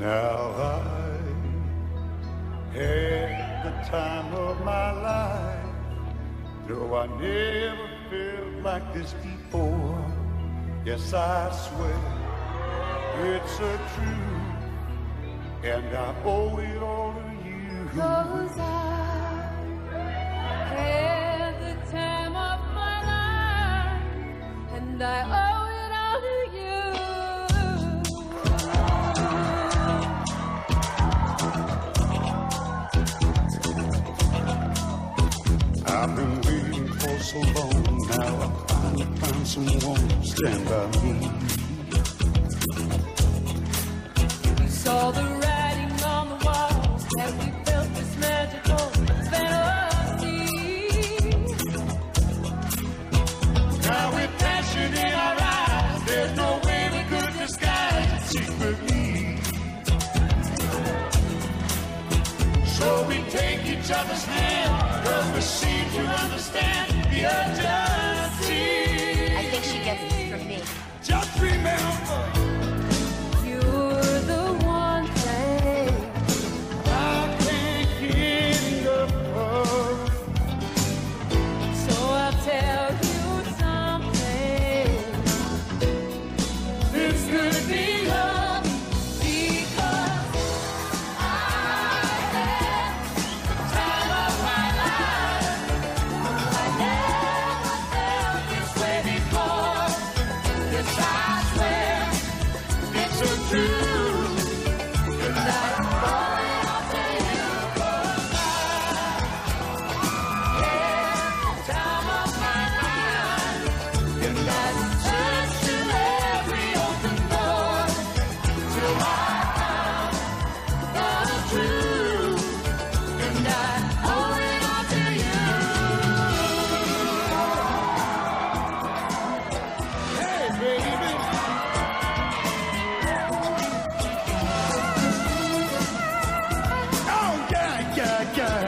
Now I had the time of my life, though I never felt like this before. Yes, I swear it's a truth, and I owe it all to you. 'Cause I had the time of my life, and I owe it all to you. I've been waiting for so long, now I finally found someone to stand by me. We saw the writing on the wall as we felt this magical fantasy. Now with passion in our eyes, there's no way we could disguise it secretly. So we take each other's hand, 'cause we seem to understand the urgency. I think she gets it from me. Just remember, You're the one thing I can't get enough of. so I'll tell you something. This could be love, Because I had the time of my life. I never felt this way before. Yes, I swear it's a truth. that I owe it all to you. 'Cause I had the time of my life. And I searched through every open door till I found the truth, and I owe it all to you. hey, baby. Oh, yeah, yeah, yeah.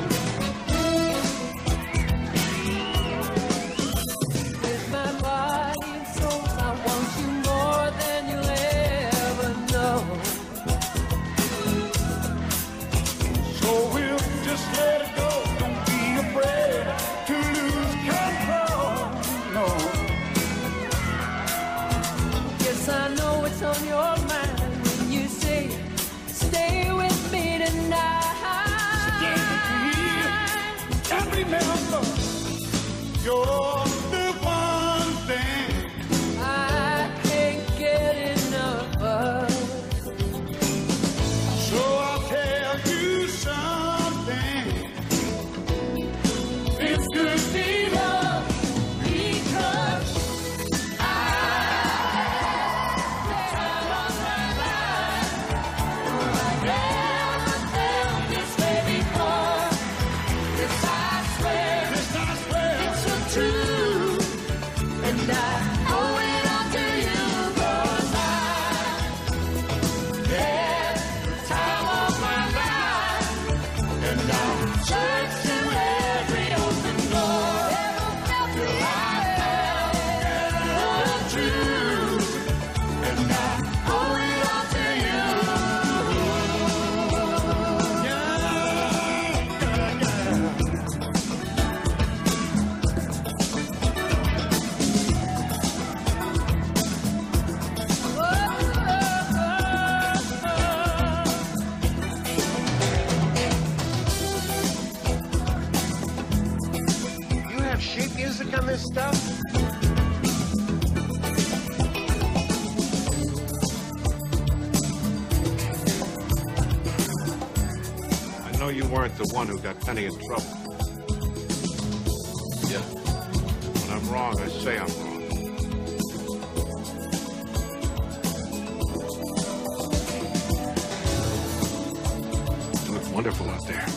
With my body and soul, I want you more than you'll ever know. So we'll just let it go. Don't be afraid to lose control. No. Yes, I know it's on your mind when you say, stay with me tonight. And remember, you're the one thing I can't get enough of. so I'll tell you something. It's good to be loved Because I had the time of my life. I never felt this way before. Yes, I swear this I swear. it's the truth, and I owe it all to you. 'Cause I had the time of my life, And I'm searched through every open door till I found the truth, and I owe it all to you. You have sheet music on this stuff? I know you weren't the one who got Penny in trouble. Yeah. When I'm wrong, I say I'm wrong. You look wonderful out there.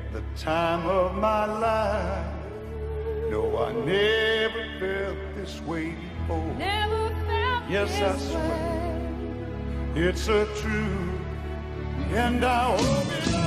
the time of my life. No, I never felt this way before. Never felt Yes, I this swear way. it's a truth, and I hope it